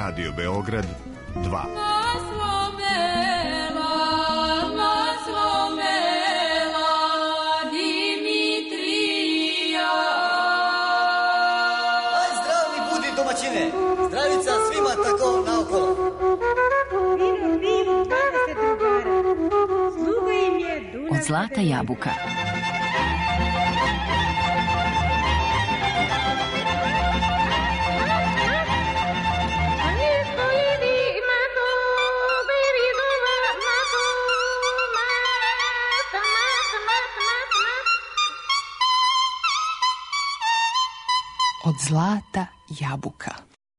Radio Beograd 2. Zdravica svima tako naokolo. Od zlata jabuka. Od zlata jabuka.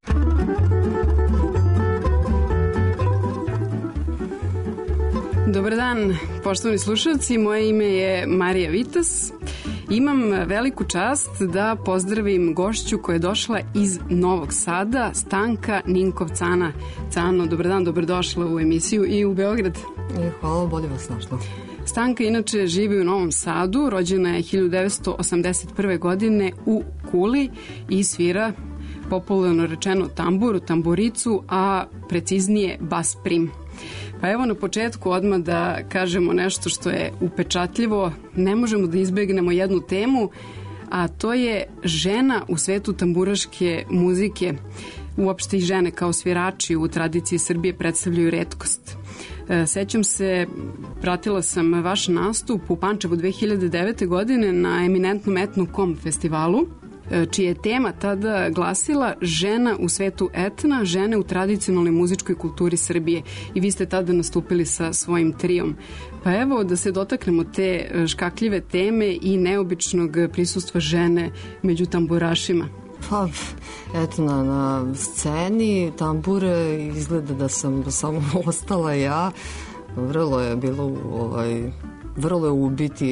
Dobar dan, poštovani slušalci, moje ime je Marija Vitas. Imam veliku čast da pozdravim gošću koja je došla iz Novog Sada, Stanka Ninkov-Cana. Cano, dobar dan, dobrodošla u emisiju i u Beograd. Hvala, bolje vas našla. Stanka inače živi u Novom Sadu, rođena je 1981. godine u Kuli i svira, popularno rečeno, tamburu, tamburicu, a preciznije bas prim. Pa evo na početku odmah da kažemo nešto što je upečatljivo. Ne možemo da izbegnemo jednu temu, a to je žena u svetu tamburaške muzike. Uopšte i žene kao svirači u tradiciji Srbije predstavljaju retkost. Sećam se, pratila sam vaš nastup u Pančevu 2009. godine na eminentnom Etno.com festivalu, čija je tema tada glasila žena u svetu etna, žene u tradicionalnoj muzičkoj kulturi Srbije, i vi ste tada nastupili sa svojim trijom. Pa evo da se dotaknemo te škakljive teme i neobičnog prisustva žene među tamburašima. Pa, eto, na sceni tambure izgleda da sam samo ostala ja. Vrlo je bilo vrlo je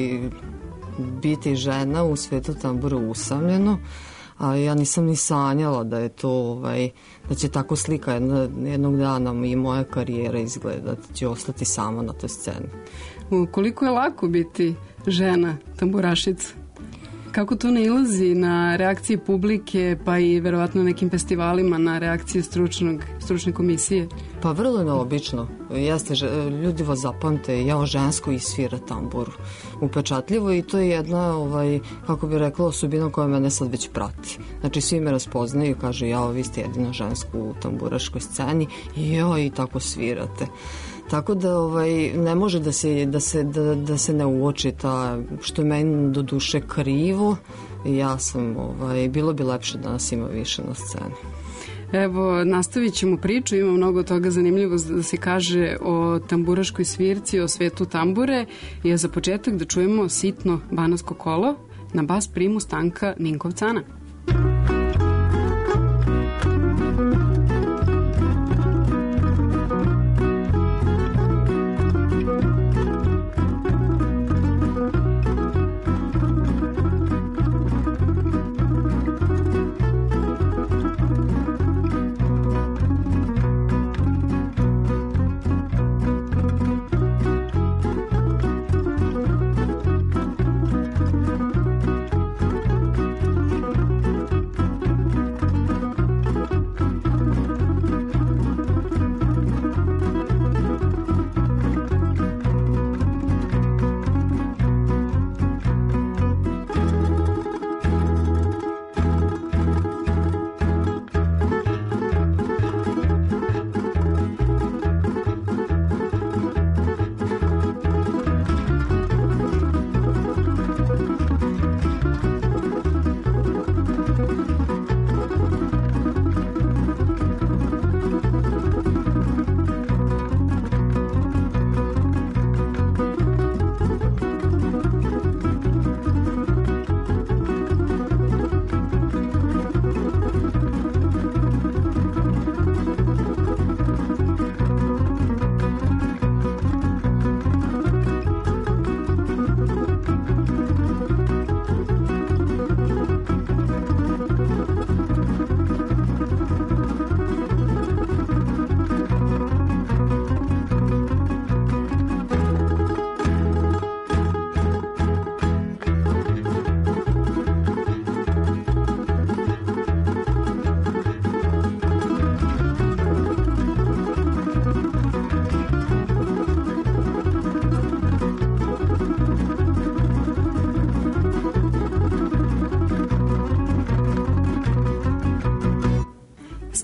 biti žena u svetu tambura usamljeno, a ja nisam ni sanjala da je to da će tako slika jednog dana i moja karijera izgledati, će ostati sama na toj sceni. Koliko je lako biti žena tamburašica? Kako to nailazi na reakcije publike, pa i verovatno nekim festivalima na reakcije stručne komisije? Pa vrlo je neobično. Jeste, ljudi vas zapamte, ja žensko i svira tamburu. Upečatljivo, i to je jedna, kako bi rekla, osobina koja mene sad već prati. Znači, svi me raspoznaju i kažu, vi ste jedina ženska u tamburaškoj sceni i tako svirate. Tako da ne može da se ne uoči ta, što je meni do duše krivo. Ja sam, bilo bi lepše da nas ima više na sceni. Evo, nastavit ćemo priču, ima mnogo toga zanimljivo da se kaže o tamburaškoj svirci, o svetu tambure, i za početak da čujemo sitno banatsko kolo na bas primu Stanka Ninkov-Cana.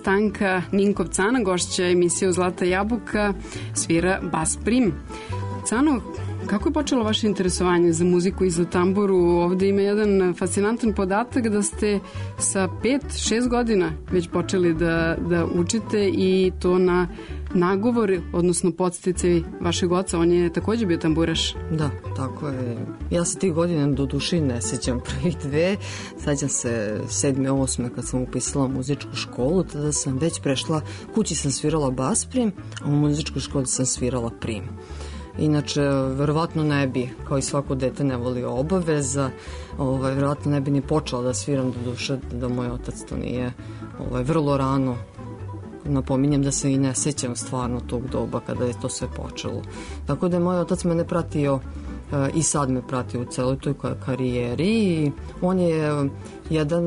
Stanka Ninkovcana, gošća emisije Zlata jabuka, svira bas prim. Cano, kako je počelo vaše interesovanje za muziku i za tamburu? Ovde ima jedan fascinantan podatak da ste sa 5-6 godina već počeli da učite i to na nagovor, odnosno podsticaj vašeg oca. On je takođe bio tamburaš. Da, tako je. Ja se tih godina do duši ne sećam prvih dve. Sećam se 7. 8. kad sam upisala muzičku školu, tada sam već prešla, kući sam svirala bas prim, a u muzičkoj školi sam svirala prim. Inače, verovatno ne bi, kao i svako dete ne voli obaveza, verovatno ne bi ni počela da sviram do duše da moj otac to nije vrlo rano. Napominjem da se i ne sećam stvarno tog doba kada je to sve počelo. Tako da je moj otac mene pratio i sad me prati u celoj toj karijeri i on je jedan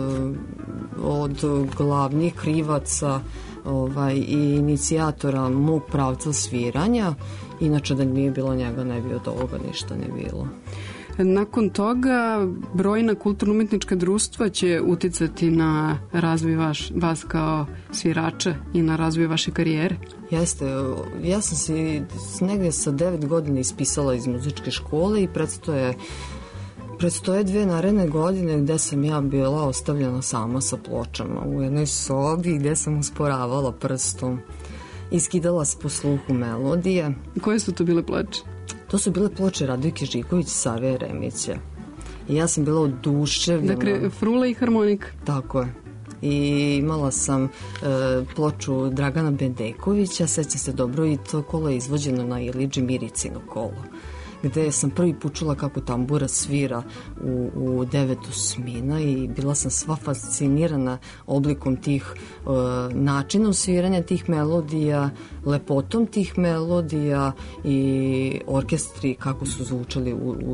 od glavnih krivaca i inicijatora mog pravca sviranja. Inače da nije bilo njega ne bi od ovoga ništa ne bilo. Nakon toga brojna kulturno-umetnička društva će uticati na razvoj vas kao svirača i na razvoj vaše karijere. Jeste, ja sam se negde sa 9 godina ispisala iz muzičke škole i predstoje 2 naredne godine gde sam ja bila ostavljena sama sa pločama u jednoj sobi gde sam usporavala prstom i skidala se po sluhu melodije. Koje su to bile ploče? To su bile ploče Radojke Živković, Save Jeremića. I ja sam bila oduševljena. Dakle, frula i harmonika. Tako je. I imala sam ploču Dragana Bedekovića, sećam se dobro, i to kolo je izvođeno na Iliđi Miricino kolo, gde sam prvi put čula kako tambura svira u 9 osmina i bila sam sva fascinirana oblikom tih načinom sviranja tih melodija, lepotom tih melodija i orkestri kako su zvučali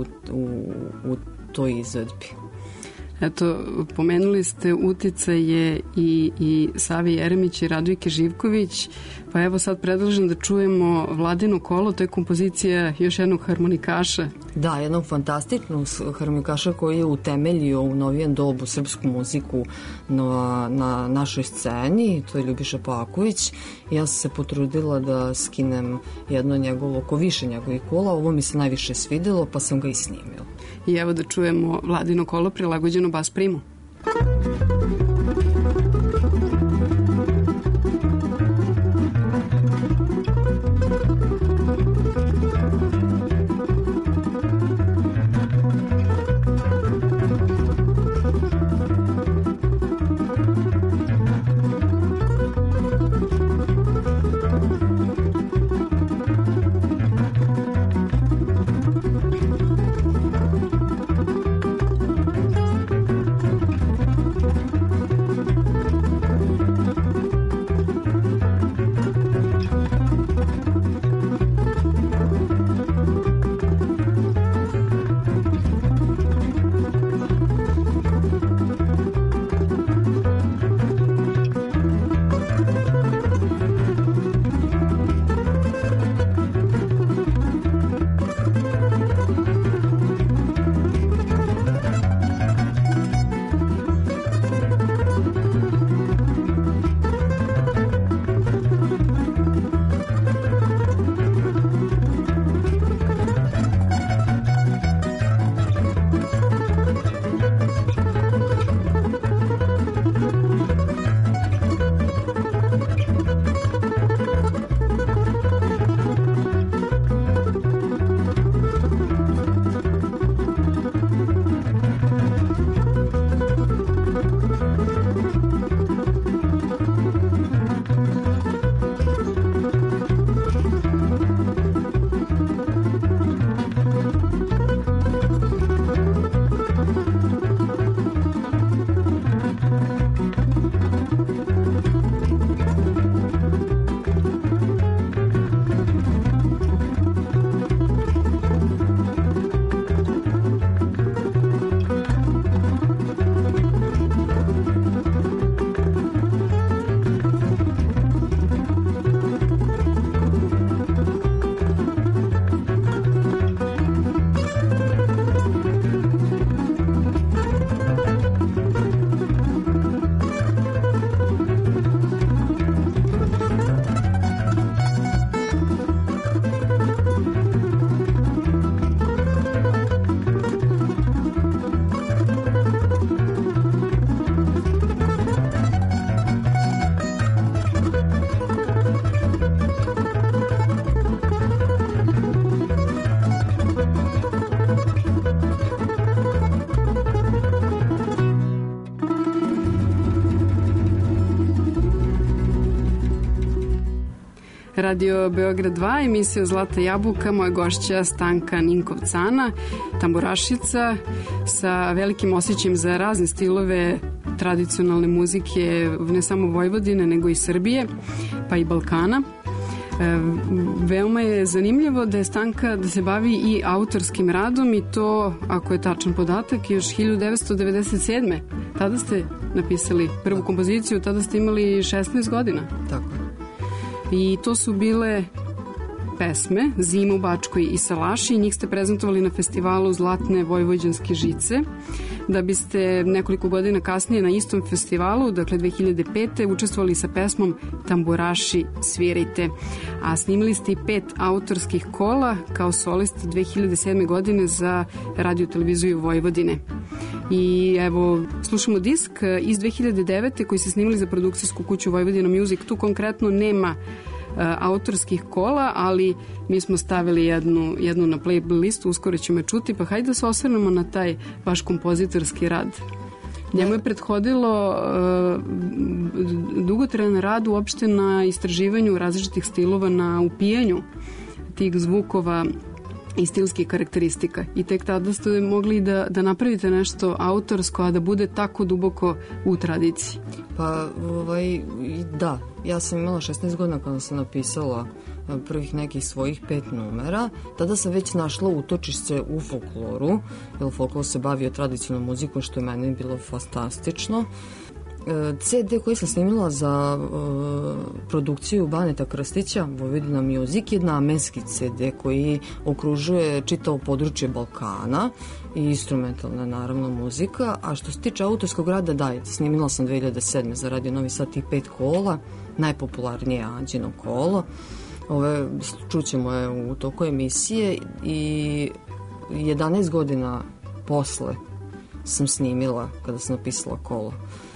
u toj izvedbi. Eto, pomenuli ste uticaje i Savi Jeremić i Radojke Živković, pa evo sad predlažem da čujemo Vladino kolo, to je kompozicija još jednog harmonikaša. Da, jednog fantastičnog harmonikaša koji je utemeljio u novijem dobu srpsku muziku na našoj sceni, to je Ljubiša Paković. Ja sam se potrudila da skinem jedno njegovo, oko više njegovih kola, ovo mi se najviše svidelo pa sam ga i snimila. I evo da čujemo Vladino kolo prilagođeno bas primu. Radio Beograd 2, emisija Zlata jabuka, moja gošća Stanka Ninkovcana, tamburašica sa velikim osjećajem za razne stilove tradicionalne muzike, ne samo Vojvodine, nego i Srbije, pa i Balkana. Veoma je zanimljivo da je Stanka da se bavi i autorskim radom i to, ako je tačan podatak, još 1997. Tada ste napisali prvu kompoziciju, tada ste imali 16 godina. Tako. I to su bile pesme Zima u Bačkoj i Salaši i njih ste prezentovali na festivalu Zlatne vojvođanske žice, da biste nekoliko godina kasnije na istom festivalu, dakle 2005. učestvovali sa pesmom Tamburaši svirajte, a snimili ste i 5 autorskih kola kao solista 2007. godine za radio televiziju Vojvodine. I evo, slušamo disk iz 2009. koji ste snimili za produkcijsku kuću Vojvodina Music. Tu konkretno nema autorskih kola, ali mi smo stavili jednu na playlistu, uskoro ćemo je čuti, pa hajde da se osvrnemo na taj vaš kompozitorski rad. Njemu je prethodilo dugotrajan rad uopšte na istraživanju različitih stilova, na upijanju tih zvukova i stilskih karakteristika. I tek tada ste mogli da napravite nešto autorsko, a da bude tako duboko u tradiciji. Pa, da. Ja sam imala 16 godina kada sam napisala prvih nekih svojih 5 numera. Tada sam već našla utočište u folkloru, jer folklor se bavio tradicionalnom muzikom, što je meni bilo fantastično. CD koji sam snimila za produkciju Baneta Krstića, Vojvodina Music, je namenski CD koji okružuje čitavo područje Balkana i instrumentalna, naravno, muzika. A što se tiče autorskog rada, da, snimila sam 2007. za Radio Novi Sad tih 5 kola, najpopularnije Anđino kolo. Čućemo je u toku emisije i 11 godina posle sam snimila, kada sam napisala kolo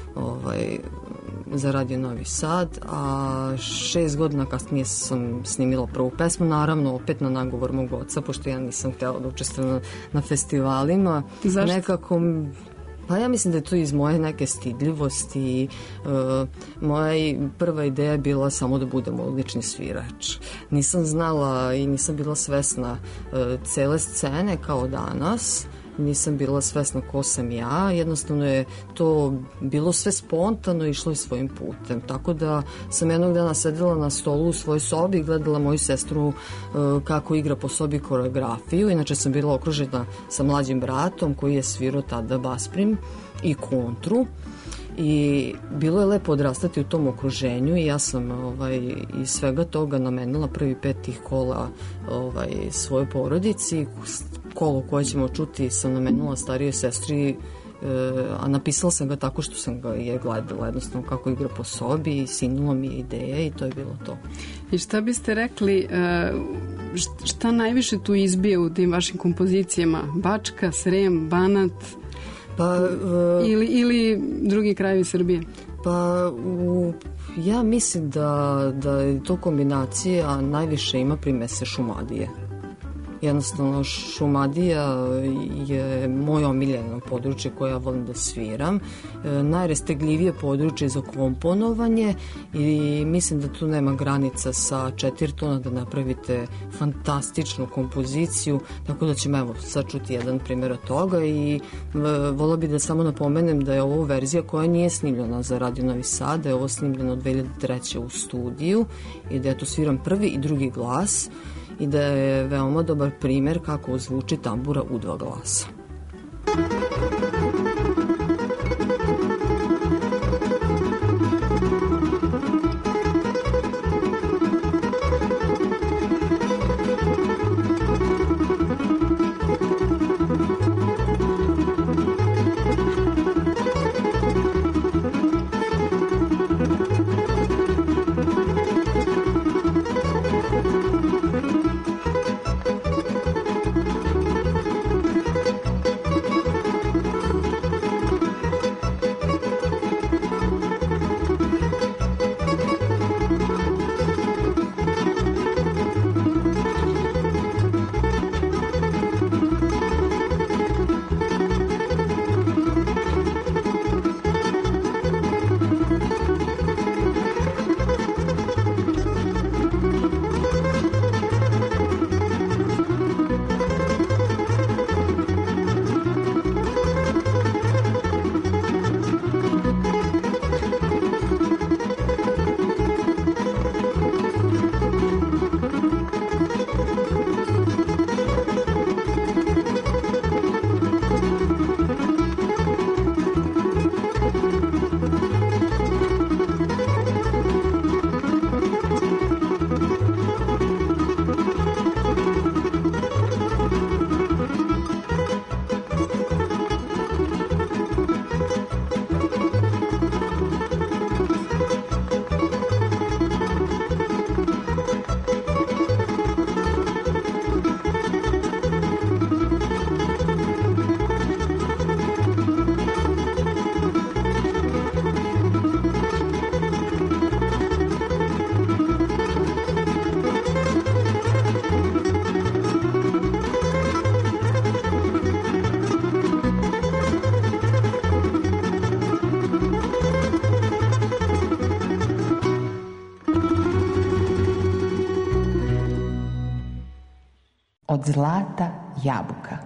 za Radio Novi Sad, a 6 godina kasnije sam snimila prvu pesmu, naravno opet na nagovor mog oca, pošto ja nisam htjela da učestvujem na festivalima. Zašto? Nekako, pa ja mislim da je to iz moje neke stidljivosti. Moja prva ideja je bila samo da budem odlični svirač. Nisam znala i nisam bila svesna cele scene kao danas. Nisam bila svesna ko sam ja, jednostavno je to bilo sve spontano i išlo je svojim putem. Tako da sam jednog dana sedela na stolu u svojoj sobi i gledala moju sestru kako igra po sobi koreografiju. Inače sam bila okružena sa mlađim bratom koji je svirao tada basprim i kontru. I bilo je lepo odrastati u tom okruženju i ja sam iz svega toga namenila prvi 5 tih kola svojoj porodici. Kolo koje ćemo čuti sam namenila starijoj sestri, a napisala sam ga tako što sam ga je gledala jednostavno kako igra po sobi i sinula mi je ideja i to je bilo to. I šta biste rekli, šta najviše tu izbije u tim vašim kompozicijama? Bačka, Srem, Banat, ili drugi krajevi Srbije? Pa ja mislim da je to kombinacija, najviše ima primese Šumadije. Jednostavno, Šumadija je moje omiljeno područje koje ja volim da sviram. Najrestegljivije područje za komponovanje i mislim da tu nema granica sa 4 tona da napravite fantastičnu kompoziciju, tako da ćemo evo sad čuti jedan primjer od toga i volila bi da samo napomenem da je ovo verzija koja nije snimljena za Radio Novi Sad, da je ovo snimljeno 2003. u studiju i da ja tu sviram prvi i drugi glas i da je veoma dobar primjer kako zvuči tambura u 2 glasa. od zlata jabuka.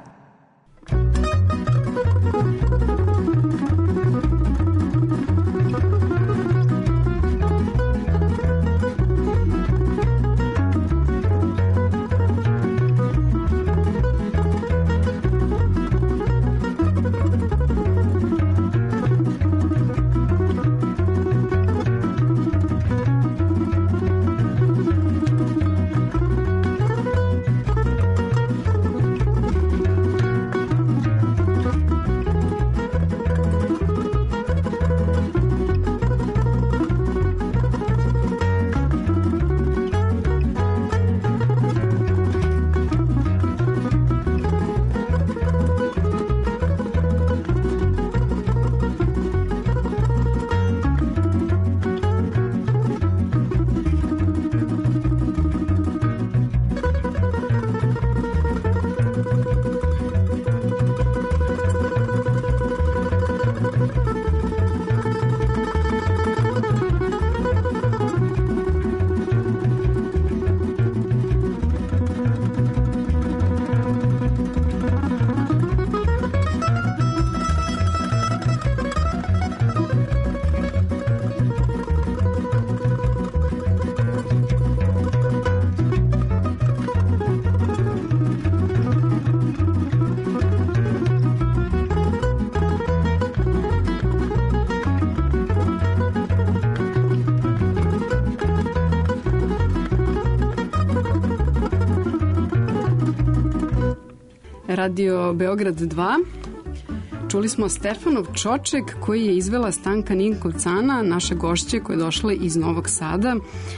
Radio Beograd 2. Čuli smo Stefanov Čoček koji je izvela Stanka Ninkovcana, naša gošća koja je došla iz Novog Sada.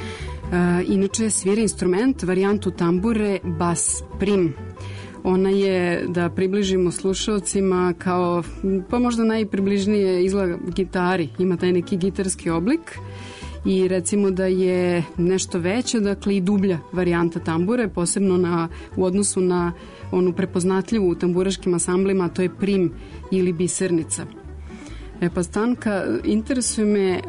Inače svira instrument, varijantu tambure, bas prim. Ona je, da približimo slušalcima, kao, pa možda najpribližnije izgleda gitari, ima taj neki gitarski oblik i recimo da je nešto veća, dakle i dublja varijanta tambure, posebno u odnosu na onu prepoznatljivu u tamburaškim ansamblima, to je prim ili bisernica. Pa Stanka, interesuje me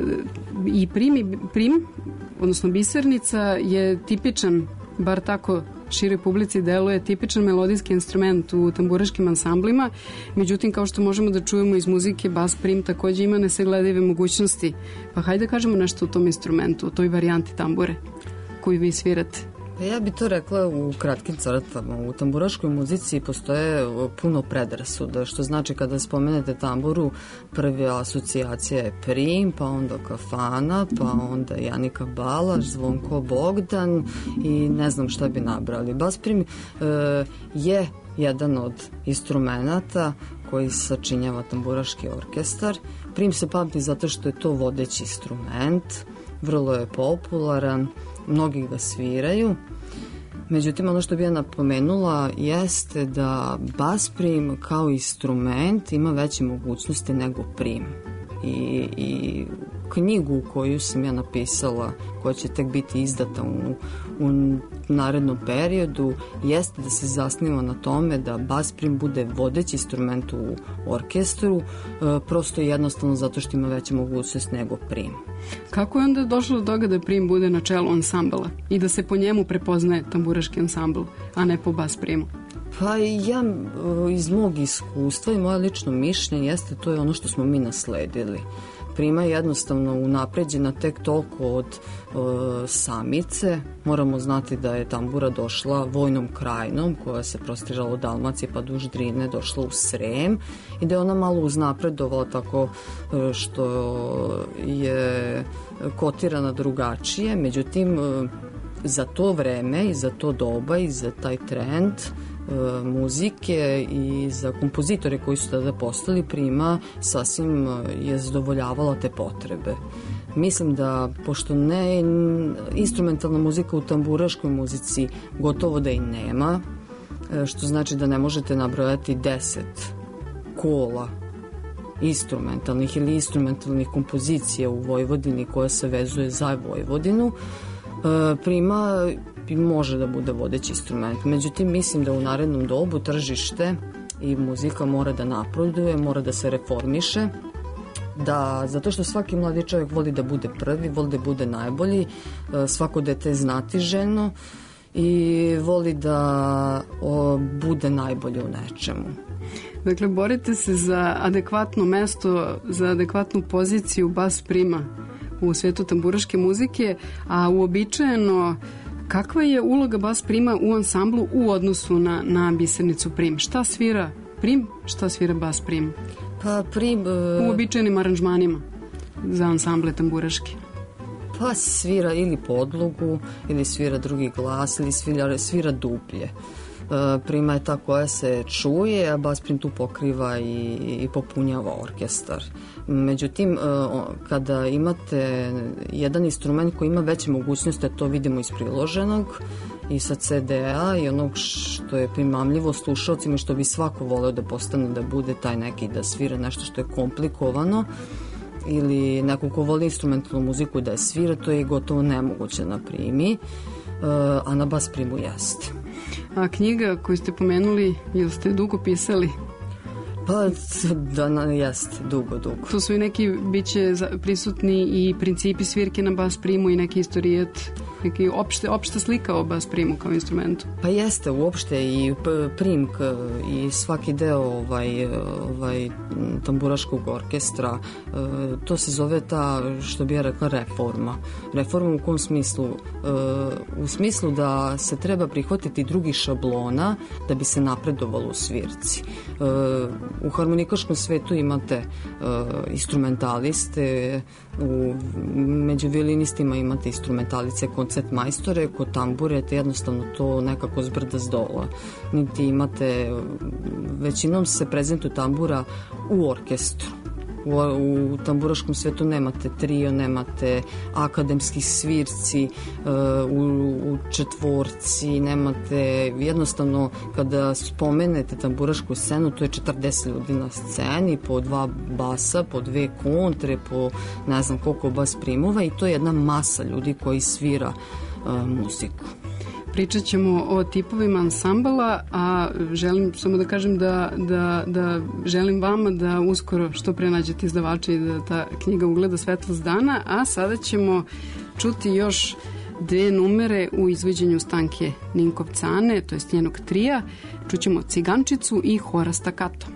i prim, odnosno bisernica je tipičan, bar tako široj publici deluje, tipičan melodijski instrument u tamburaškim ansamblima, međutim kao što možemo da čujemo iz muzike, bas prim takođe ima nesagledive mogućnosti. Pa hajde da kažemo nešto o tom instrumentu, o toj varijanti tambure koju vi svirate. Ja bi to rekla u kratkim crtama. U tamburaškoj muzici postoje puno predrasuda, što znači kada spomenete tamburu, prva asocijacija je prim, pa onda kafana, pa onda Janika Balaš, Zvonko Bogdan i ne znam šta bi nabrali. Bas prim je jedan od instrumenata koji sačinjava tamburaški orkestar. Prim se pamti zato što je to vodeći instrument, vrlo je popularan, mnogi ga sviraju. Međutim, ono što bi ja napomenula jeste da bas prim kao instrument ima veće mogućnosti nego prim. I knjigu koju sam ja napisala, koja će tek biti izdata u narednom periodu, jeste da se zasniva na tome da bas prim bude vodeći instrument u orkestru, prosto jednostavno zato što ima veće mogućnost nego prim. Kako je onda došlo do toga da prim bude na čelu ansambla i da se po njemu prepoznaje tamburaški ansambl, a ne po bas primu? Pa ja iz mog iskustva i moje lično mišljenje jeste to je ono što smo mi nasledili. Prima je jednostavno unapređena tek toliko od samice. Moramo znati da je tambura došla vojnom krajinom koja se prostirala od Dalmacije pa duž Drine, došla u Srem i da je ona malo uznapredovala tako što je kotirana drugačije. Međutim, za to vreme i za to doba i za taj trend muzike i za kompozitore koji su tada postali, prima sasvim je zadovoljavala te potrebe. Mislim da, pošto ne instrumentalna muzika u tamburaškoj muzici gotovo da i nema, što znači da ne možete nabrojati 10 kola instrumentalnih ili instrumentalnih kompozicija u Vojvodini koja se vezuje za Vojvodinu, prima može da bude vodeći instrument. Međutim, mislim da u narednom dobu tržište i muzika mora da napreduje, mora da se reformiše, zato što svaki mladi čovjek voli da bude prvi, voli da bude najbolji, svako dete je znatiželjno i voli da bude najbolje u nečemu. Dakle, borite se za adekvatno mesto, za adekvatnu poziciju bas prima u svetu tamburaške muzike, a uobičajeno kakva je uloga bas prima u ansamblu u odnosu na Bisernicu prim? Šta svira prim, šta svira bas prim? Pa prim... U uobičajenim aranžmanima za ansamble tamburaške. Pa svira ili podlogu, ili svira drugi glas, ili svira duplje. Prima je ta koja se čuje, a bas prim tu pokriva i popunjava orkestar. Međutim, kada imate jedan instrument koji ima veće mogućnosti, a to vidimo iz priloženog i sa CD-a i onog što je primamljivo slušalcima i što bi svako voleo da postane, da bude taj neki, da svira nešto što je komplikovano ili neko ko voli instrumentalnu muziku da je svira, to je gotovo nemoguće na primi, a na bas primu jeste. A knjiga koju ste pomenuli, ili ste dugo pisali? Pa da, jeste, dugo. Tu su i neki, bit će prisutni i principi svirke na bas primu i neki istorijet, neki opšta slika o bas primu kao instrumentu. Pa jeste, uopšte i prim i svaki deo tamburaškog orkestra, to se zove ta, što bi ja rekla, reforma. Reforma u kom smislu? U smislu da se treba prihvatiti drugih šablona da bi se napredovalo u svirci. U harmonikaškom svetu imate instrumentaliste, među violinistima imate instrumentalice, koncert majstore, kod tambure jednostavno to nekako zbrda s dola. Niti imate, većinom se prezentuju tambura u orkestru. U tamburaškom svetu nemate trio, nemate akademski svirci u četvorci, nemate, jednostavno kada spomenete tamburašku scenu, to je 40 ljudi na sceni, po 2 basa, po 2 kontre, po ne znam koliko bas primova, i to je jedna masa ljudi koji svira muziku. Pričat ćemo o tipovima ansambala, a želim samo da kažem da želim vama da uskoro što pre nađete izdavača i da ta knjiga ugleda svetlost dana, a sada ćemo čuti još 2 numere u izvođenju Stanke Ninkovcane, to je njenog trija. Čućemo Cigančicu i Hora stakato.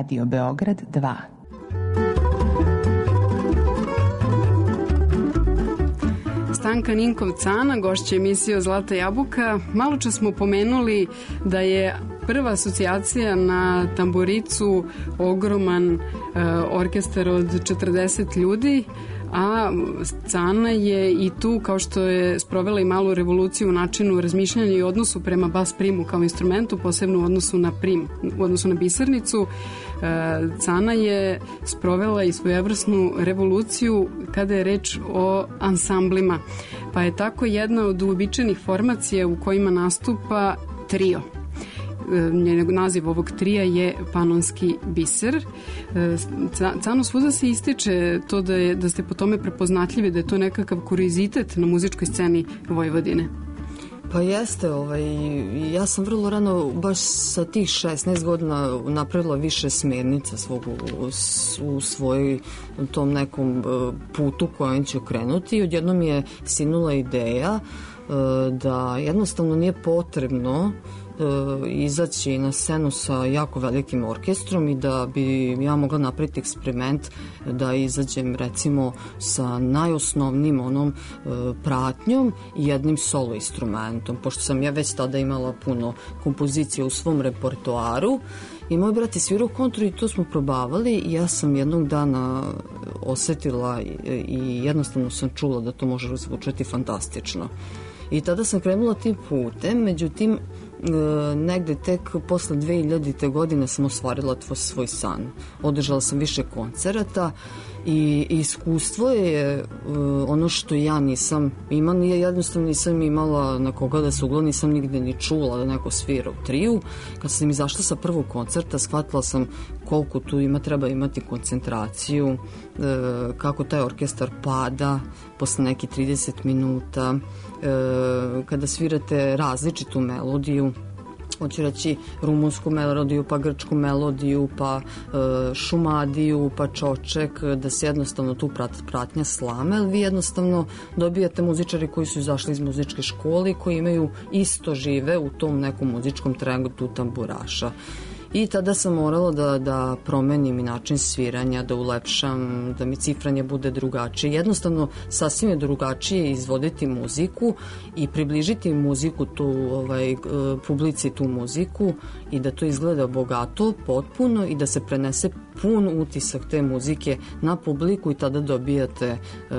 Radio Beograd 2. Stanka Ninkovcana, gošća emisije Zlata jabuka. Malo čas smo pomenuli da je prva asocijacija na tamburicu ogroman orkestar od 40 ljudi, a Cana je i tu, kao što je sprovela i malu revoluciju u načinu razmišljanja i odnosu prema bas primu kao instrumentu, posebno u odnosu na prim, u odnosu na bisarnicu. Cana je sprovela i svojevrsnu revoluciju kada je reč o ansamblima, pa je tako jedna od uobičajenih formacija u kojima nastupa trio. Naziv ovog trija je Panonski biser. Cano, svuda se ističe to da ste po tome prepoznatljivi, da je to nekakav kuriozitet na muzičkoj sceni Vojvodine. Pa jeste, ja sam vrlo rano, baš sa tih 16 godina napravila više smernica u svoj tom nekom putu kojom ću krenuti. Odjednom mi je sinula ideja da jednostavno nije potrebno izaći na scenu sa jako velikim orkestrom i da bi ja mogla napraviti eksperiment da izađem recimo sa najosnovnijim onom pratnjom i jednim solo instrumentom, pošto sam ja već tada imala puno kompozicija u svom repertoaru i moj brat je svirao kontru i to smo probavali i ja sam jednog dana osetila i jednostavno sam čula da to može zvučati fantastično. I tada sam krenula tim putem, međutim negde tek posle 2000. godine sam ostvarila svoj san. Održala sam više koncerata i iskustvo je ono što ja nisam imala, jednostavno nisam imala na koga da se uglavnom, nisam nigde ni čula da neko svira u triju. Kad sam izašla sa prvog koncerta, shvatila sam koliko tu treba imati koncentraciju, kako taj orkestar pada posle neki 30 minuta, kada svirate različitu melodiju, hoću reći rumunsku melodiju, pa grčku melodiju, pa šumadiju, pa čoček, da se jednostavno tu pratnja slame, ali vi jednostavno dobijate muzičari koji su izašli iz muzičke škole i koji imaju isto žive u tom nekom muzičkom trendu tamburaša. I tada sam morala da promenim i način sviranja, da ulepšam, da mi cifranje bude drugačije. Jednostavno, sasvim je drugačije izvoditi muziku i približiti muziku publici tu muziku i da to izgleda bogato, potpuno i da se prenese pun utisak te muzike na publiku i tada dobijate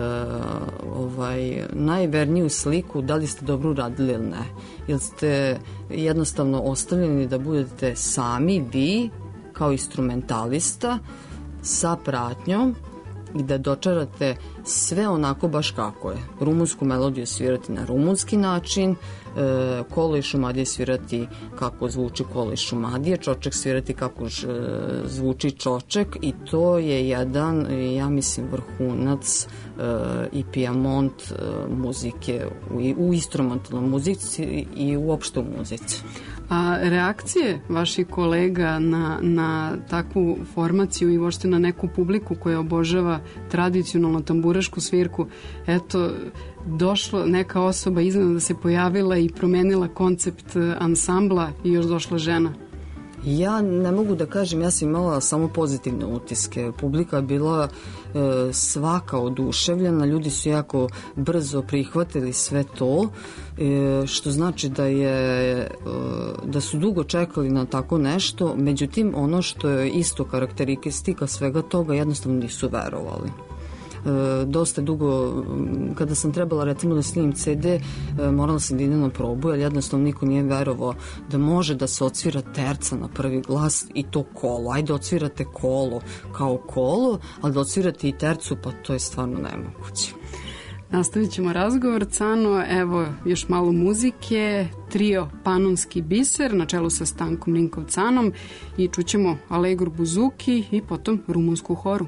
najverniju sliku da li ste dobro uradili ili ne. Jer ste jednostavno ostavljeni da budete sami vi kao instrumentalista sa pratnjom i da dočarate sve onako baš kako je. Rumunsku melodiju svirati na rumunski način, kolo i šumadije svirati kako zvuči kolo i šumadije, čoček svirati kako zvuči čoček i to je jedan, ja mislim, vrhunac i pijamont muzike u instrumentalnoj muzici i uopšte u muzici. A reakcije vaših kolega na takvu formaciju i uopšte na neku publiku koja obožava tradicionalno tamburašku svirku, eto, došla neka osoba iznenada se pojavila i promenila koncept ansambla i još došla žena? Ja ne mogu da kažem, ja sam imala samo pozitivne utiske. Publika je bila svaka oduševljena, ljudi su jako brzo prihvatili sve to, što znači da su dugo čekali na tako nešto, međutim ono što je isto karakteristika svega toga, jednostavno nisu verovali. Dosta dugo, kada sam trebala recimo da snimim CD, morala sam da idem na probu, jer jednostavno niko nije verovao da može da se odsvira terca na prvi glas i to kolo. Ajde, odsvirate kolo kao kolo, ali da odsvirate i tercu, pa to je stvarno nemoguće. Nastavit ćemo razgovor, Cano, evo još malo muzike, trio Panonski biser na čelu sa Stankom Ninkovcanom i čućemo Allegro buzuki i potom rumunsku horu.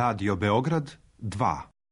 Radio Beograd 2.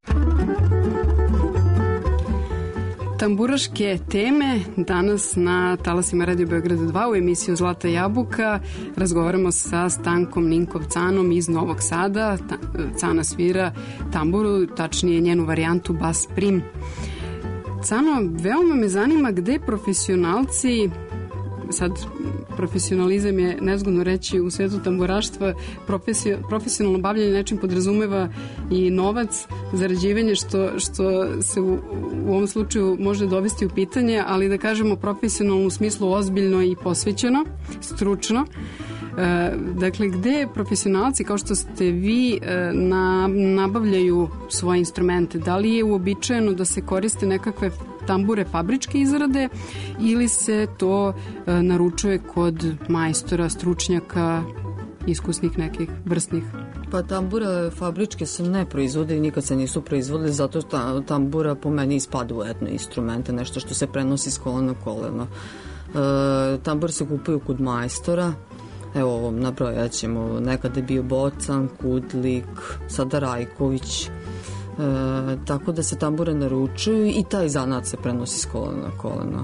Tamburaške teme danas na talasima Radio Beograd 2 u emisiju Zlata jabuka. Razgovaramo sa Stankom Ninkov-Canom iz Novog Sada. Cana svira tamburu, tačnije njenu varijantu bas prim. Cano, veoma me zanima gde profesionalci, sad profesionalizam je nezgodno reći u svetu tamburaštva, profesionalno bavljanje nečim podrazumeva i novac, zarađivanje što se u ovom slučaju može dovesti u pitanje, ali da kažemo profesionalno u smislu ozbiljno i posvećeno, stručno. Dakle, gde profesionalci kao što ste vi nabavljaju svoje instrumente? Da li je uobičajeno da se koriste nekakve tambure fabričke izrade ili se to naručuje kod majstora, stručnjaka, iskusnih nekih vrstnih? Pa tambura fabričke se ne proizvode i nikad se nisu proizvodili, zato što tambura po meni ispada u etno instrumente, nešto što se prenosi s kolena na koleno. Tambur se kupuju kod majstora. Evo, nabrojat ćemo, nekada je bio Bocan, Kudlik, sada Rajković, tako da se tambure naručuju i taj zanat se prenosi s kolena na koleno.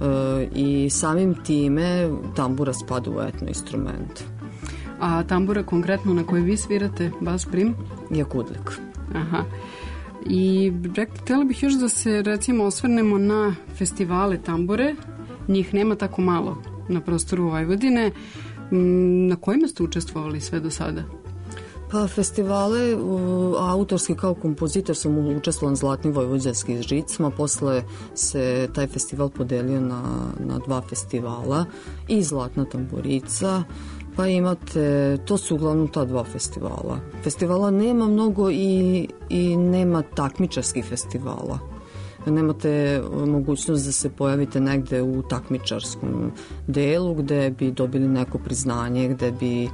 I samim time tambura spada u etno instrument. A tambura konkretno na kojoj vi svirate, bas prim? Je Kudlik. Aha. I htjela bih još da se recimo osvrnemo na festivale tambure. Njih nema tako malo na prostoru Vojvodine. Na kojima ste učestvovali sve do sada? Pa festivale, autorski kao kompozitor sam učestvovala na Zlatnim vojvođanskim žicima, posle se taj festival podelio na dva festivala i Zlatna tamburica, pa imate, to su uglavnom ta dva festivala. Festivala nema mnogo i nema takmičarskih festivala. Nemate mogućnost da se pojavite negde u takmičarskom delu gde bi dobili neko priznanje, gde bi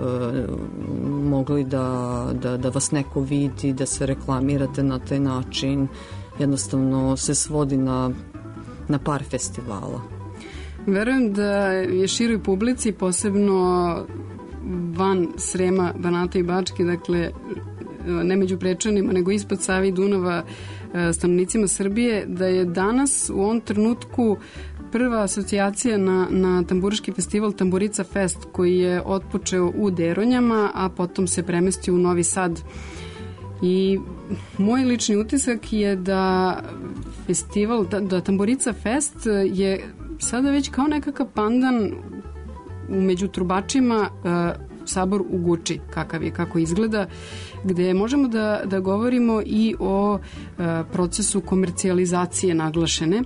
mogli da vas neko vidi, da se reklamirate na taj način. Jednostavno se svodi na par festivala. Verujem da je široj publici, posebno van Srema, Banata i Bačke, dakle ne među Prečanima, nego ispod Save i Dunava, stanovnicima Srbije, da je danas u ovom trenutku prva asocijacija na tamburaški festival Tamburica Fest, koji je otpočeo u Deronjama, a potom se premestio u Novi Sad. I moj lični utisak je da festival, da Tamburica Fest je sada već kao nekakav pandan među trubačima Sabor u Guči, kakav je, kako izgleda, gde možemo da govorimo i o procesu komercijalizacije naglašene.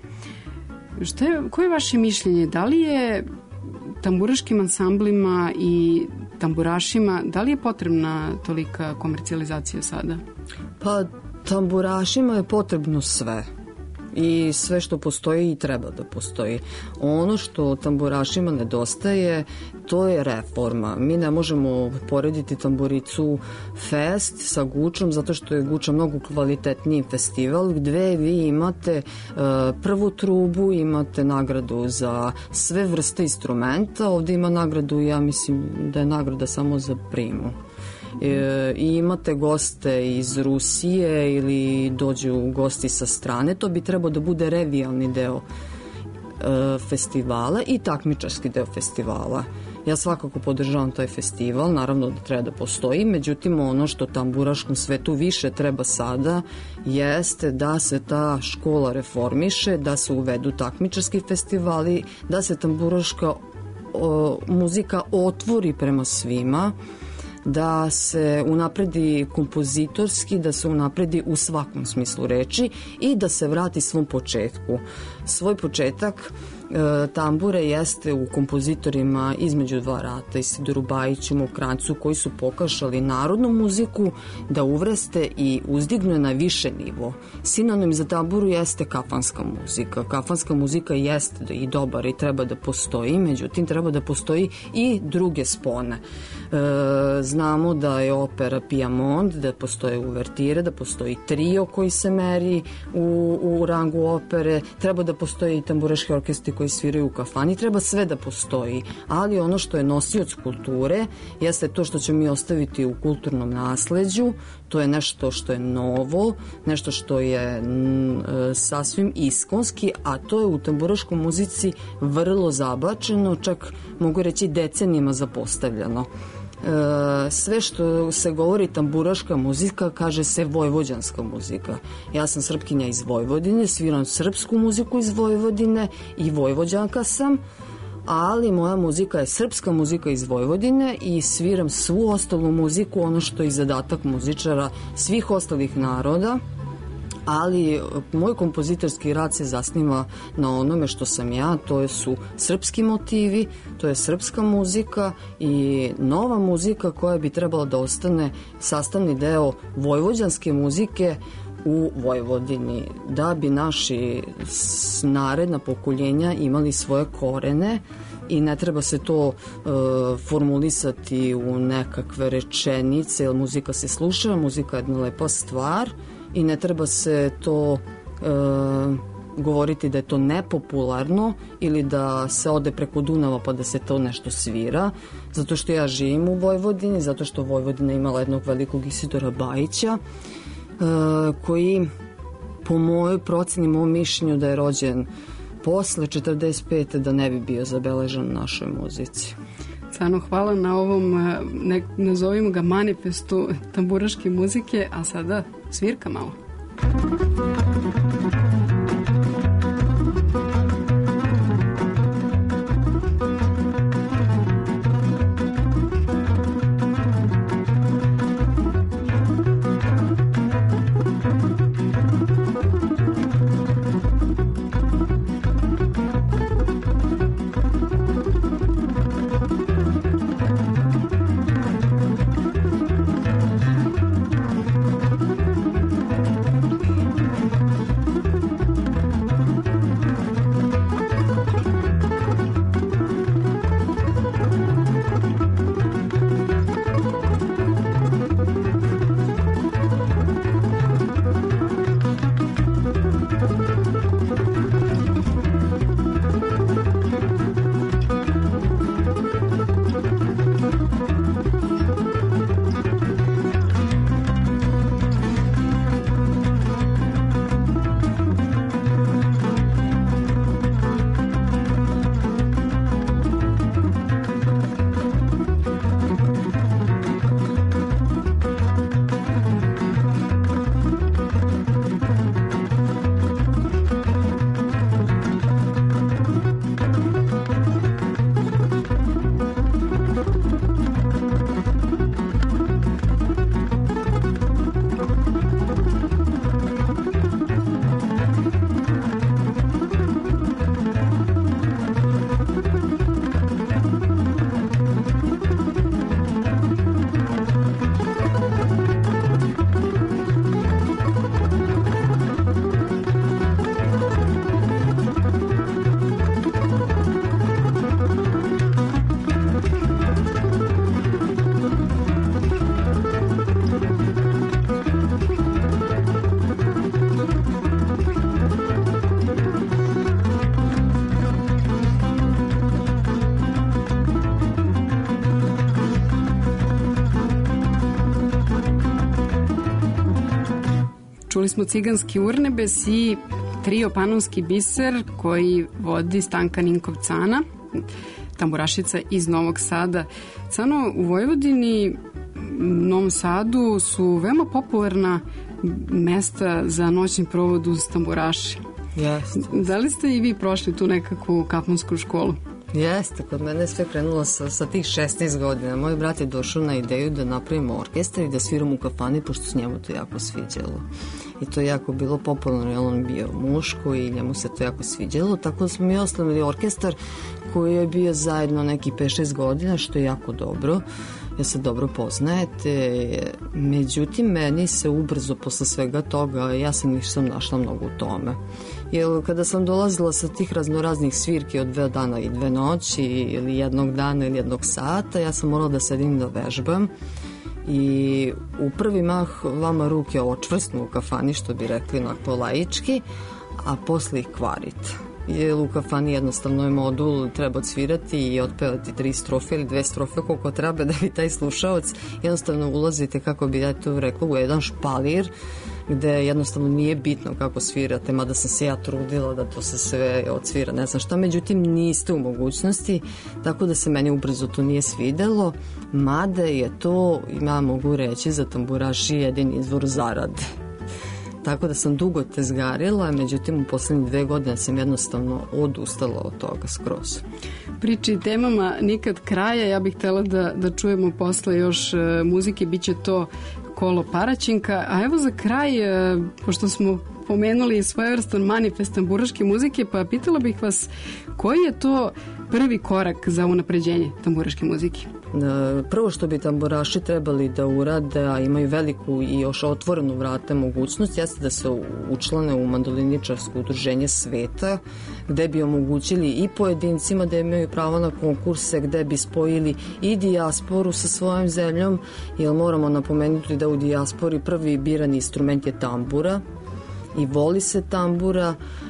Koje je vaše mišljenje? Da li je tamburaškim ansamblima i tamburašima, da li je potrebna tolika komercijalizacija sada? Pa tamburašima je potrebno sve. I sve što postoji i treba da postoji. Ono što tamburašima nedostaje, to je reforma. Mi ne možemo porediti Tamburicu Fest sa Gučom, zato što je Guča mnogo kvalitetniji festival, gde vi imate prvu trubu, imate nagradu za sve vrste instrumenta. Ovde ima nagradu, ja mislim da je nagrada samo za primu. I imate goste iz Rusije ili dođu gosti sa strane, to bi trebao da bude revijalni deo festivala i takmičarski deo festivala. Ja svakako podržavam taj festival, naravno da treba da postoji, međutim ono što tamburaškom svetu više treba sada jeste da se ta škola reformiše, da se uvedu takmičarski festivali, da se tamburaška muzika otvori prema svima, da se unapredi kompozitorski, da se unapredi u svakom smislu reči i da se vrati svom početku. Svoj početak tambure jeste u kompozitorima između dva rata, Isidoru Bajiću, Mokrancu, koji su pokašali narodnu muziku da uvrste i uzdignu na više nivo. Sinonim za tamburu jeste kafanska muzika. Kafanska muzika jeste i dobar i treba da postoji, međutim treba da postoji i druge spone. Znamo da je opera Pijamont, da postoje uvertire, da postoji trio koji se meri u rangu opere, treba da postoji i tamburaški orkestri koji sviraju u kafani, treba sve da postoji, ali ono što je nosioc kulture jeste to što ćemo mi ostaviti u kulturnom nasleđu, to je nešto što je novo, nešto što je sasvim iskonski, a to je u tamburaškoj muzici vrlo zabačeno, čak mogu reći decenijama zapostavljeno. Sve što se govori tamburaška muzika, kaže se vojvođanska muzika. Ja sam Srpkinja iz Vojvodine, sviram srpsku muziku iz Vojvodine i vojvođanka sam, ali moja muzika je srpska muzika iz Vojvodine i sviram svu ostalu muziku, ono što je zadatak muzičara svih ostalih naroda, ali moj kompozitorski rad se zasniva na onome što sam ja, to su srpski motivi, to je srpska muzika i nova muzika koja bi trebala da ostane sastavni deo vojvođanske muzike u Vojvodini, da bi naši naredna pokoljenja imali svoje korene i ne treba se to formulisati u nekakve rečenice, jer muzika se sluša, muzika je jedna lepa stvar i ne treba se to govoriti da je to nepopularno ili da se ode preko Dunava pa da se to nešto svira, zato što ja živim u Vojvodini, zato što Vojvodina imala jednog velikog Isidora Bajića, koji po mojoj proceni, mojom mišljenju da je rođen posle 45. da ne bi bio zabeležen u našoj muzici. Stvarno hvala na ovom, nazovimo ga manifestu tamburaške muzike, a sada svirka malo. Čuli smo Ciganski urnebes i trio Panonski biser koji vodi Stanka Ninkovcana, tamburašica iz Novog Sada. Cano, u Vojvodini, Novom Sadu su veoma popularna mesta za noćni provod uz tamburaše. Jeste. Da li ste i vi prošli tu nekakvu kafansku školu? Jeste, kod mene je sve krenulo sa tih 16 godina. Moj brat je došao na ideju da napravimo orkestar i da sviramo u kafani, pošto se njemu to jako sviđalo. I to je jako bilo popularno, jer on bio muško i njemu se to jako sviđalo. Tako da smo mi osnovili orkestar koji je bio zajedno neki 5-6 godina, što je jako dobro. Ja se dobro poznajete. Međutim, meni se ubrzo posle svega toga, ja se nisam našla mnogo u tome. Jer kada sam dolazila sa tih raznoraznih svirki od 2 dana i 2 noći ili jednog dana ili jednog sata, ja sam morala da sedim da vežbam i u prvi mah vama ruke očvrsnu u kafani, što bi rekli onako laički, a posle ih kvarite. je u kafani jednostavno je modul, treba odsvirati i otpevati 3 strofe ili 2 strofe koliko treba da bi taj slušaoc jednostavno ulazite, kako bi ja to rekla, u jedan špalir gde jednostavno nije bitno kako svirate, mada sam se ja trudila da to se sve odsvira, ne znam šta, međutim niste u mogućnosti, tako da se meni ubrzo to nije svidelo, mada je to, ja mogu reći, za tamburaši jedini izvor zarade. Tako da sam dugo tezgarila, međutim u poslednje 2 godine sam jednostavno odustala od toga skroz. Priči i temama nikad kraja, ja bih htela da čujemo posle još muzike, bit će to Kolo Paraćinka, a evo za kraj, pošto smo pomenuli svojevrstan manifest tamburaške muzike, pa pitala bih vas koji je to prvi korak za unapređenje tamburaške muzike? Prvo što bi tamburaši trebali da urade, a imaju veliku i još otvorenu vrata mogućnost, jeste da se učlane u mandoliničarsko udruženje sveta, gde bi omogućili i pojedincima da imaju pravo na konkurse, gde bi spojili i dijasporu sa svojom zemljom, jer moramo napomenuti da u dijaspori prvi birani instrument je tambura i voli se tambura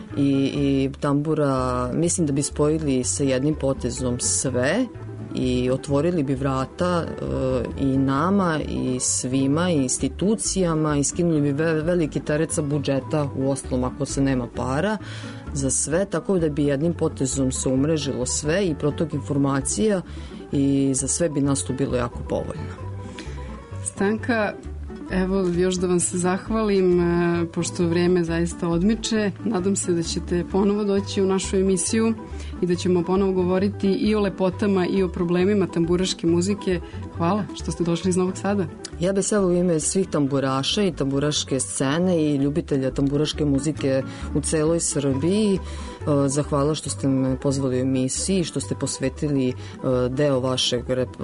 i tambura, mislim da bi spojili sa jednim potezom sve i otvorili bi vrata i nama i svima i institucijama i skinuli bi veliki teret sa budžeta, u ostalom ako se nema para za sve, tako da bi jednim potezom se umrežilo sve i protok informacija i za sve bi nas to bilo jako povoljno. Stanka, evo još da vam se zahvalim, pošto vreme zaista odmiče. Nadam se da ćete ponovo doći u našu emisiju i da ćemo ponovo govoriti i o lepotama i o problemima tamburaške muzike. Hvala što ste došli iz Novog Sada. Ja bih se u ime svih tamburaša i tamburaške scene i ljubitelja tamburaške muzike u celoj Srbiji zahvala što ste me pozvali u emisiji, što ste posvetili deo vašeg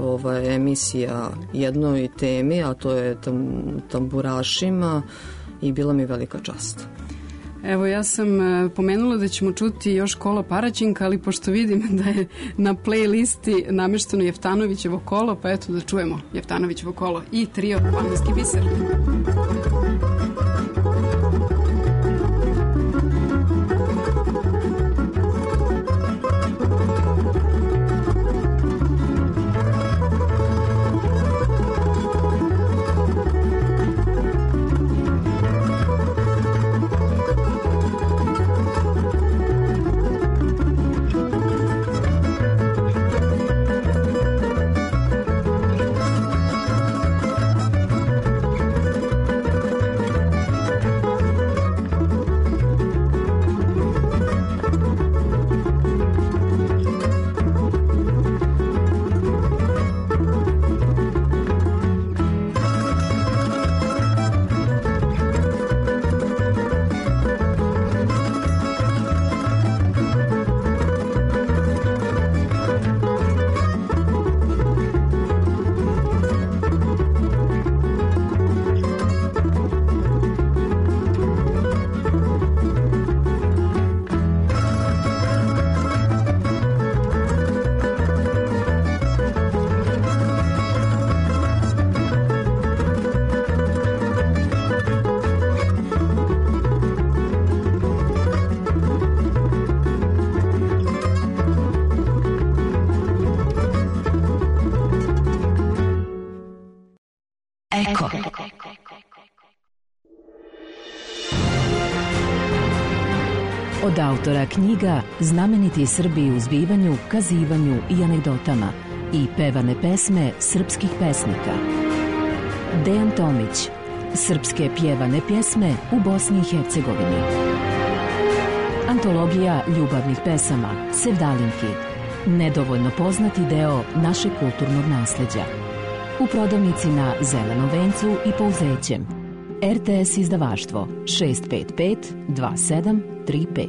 emisija jednoj temi, a to je tamburašima, i bila mi velika čast. Evo, ja sam pomenula da ćemo čuti još Kolo Paraćinka, ali pošto vidim da je na playlisti namešteno Jeftanovićevo kolo, pa eto da čujemo Jeftanovićevo kolo i trio Banijski biser. Eko. Od autora knjiga Znameniti Srbi u zbivanju, kazivanju i anegdotama i pevane pesme srpskih pesnika. Dejan Tomić. Srpske pjevane pjesme u Bosni i Hercegovini. Antologija ljubavnih pesama Sevdalinki. Nedovoljno poznati deo našeg kulturnog nasleđa. U prodavnici na Zelenom vencu i Pouzećem. RTS izdavaštvo 655 2735.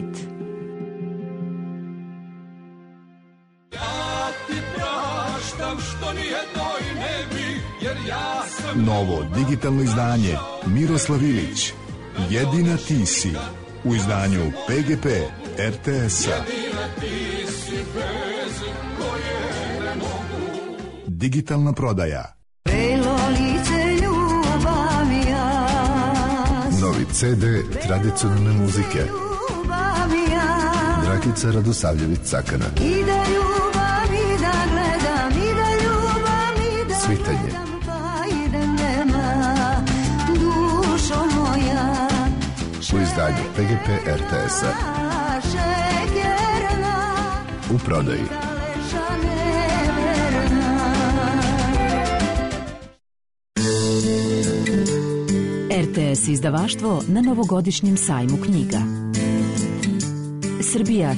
Ja ti praštam što nijednoj ne bi, jer ja sam... Novo digitalno izdanje Miroslav Ilić. Jedina ti si. U izdanju PGP RTS-a. Jedina ti si bez koje ne mogu. Digitalna prodaja. Belo lice ljubav ja. Novi CD tradicionalne muzike. Rakica Radosavljević-Cakana. I da ljubam i da gledam, i da ljubam i da Svitanje. gledam, pa i da nema dušo moja. U izdanju PGP RTS-a. Šekerna, U prodaji. leša neverna. RTS izdavaštvo na novogodišnjem sajmu knjiga. Srbija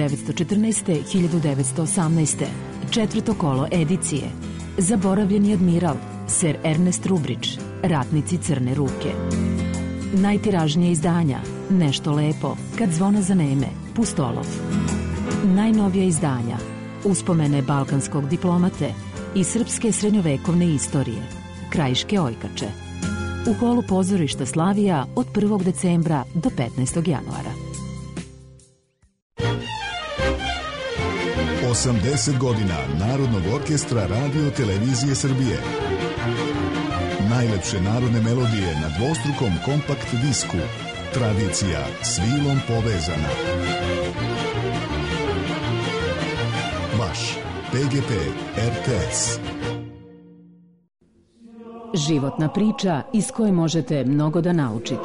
1914-1918. Četvrto kolo edicije. Zaboravljeni admiral, Sir Ernest Rubridge, Ratnici crne ruke. Najtiražnije izdanja, Nešto lepo, Kad zvona zaneme, Pustolov. Najnovija izdanja, Uspomene balkanskog diplomate i srpske srednjovekovne istorije, Krajiške ojkače. U holu pozorišta Slavija od 1. decembra do 15. januara. 80 godina Narodnog orkestra Radio Televizije Srbije. Najlepše narodne melodije na dvostrukom kompakt disku. Tradicija s vilom povezana. Vaš PGP RTS. Životna priča iz koje možete mnogo da naučite.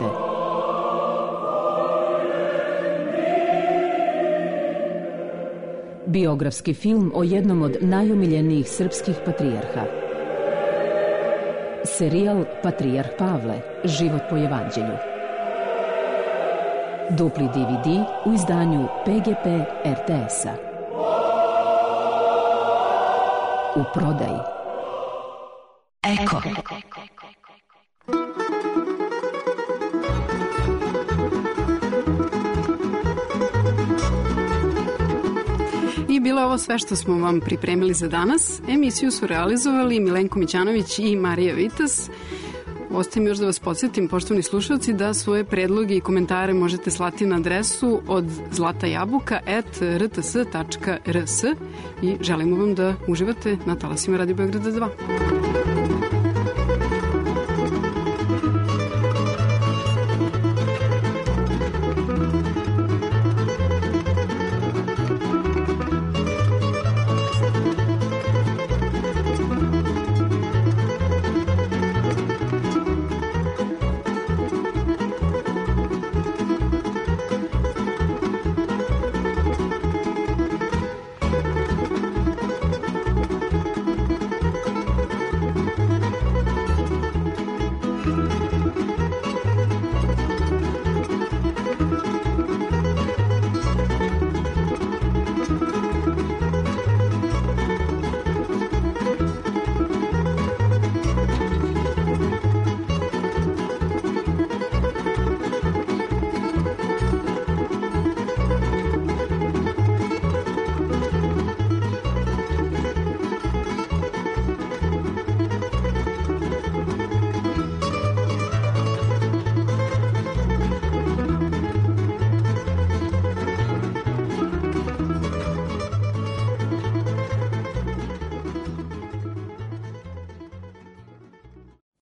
Biografski film o jednom od najomiljenijih srpskih patrijarha. Serijal Patrijarh Pavle, život po evanđelju. Dupli DVD u izdanju PGP RTS-a. U prodaji. Eko. I bilo je ovo sve što smo vam pripremili za danas. Emisiju su realizovali Milenko Mićanović i Marija Vitas. Ostaje mi još da vas podsjetim, poštovani slušalci, da svoje predloge i komentare možete slati na adresu od zlatajabuka@rts.rs i želimo vam da uživate na talasima Radio Beograda 2.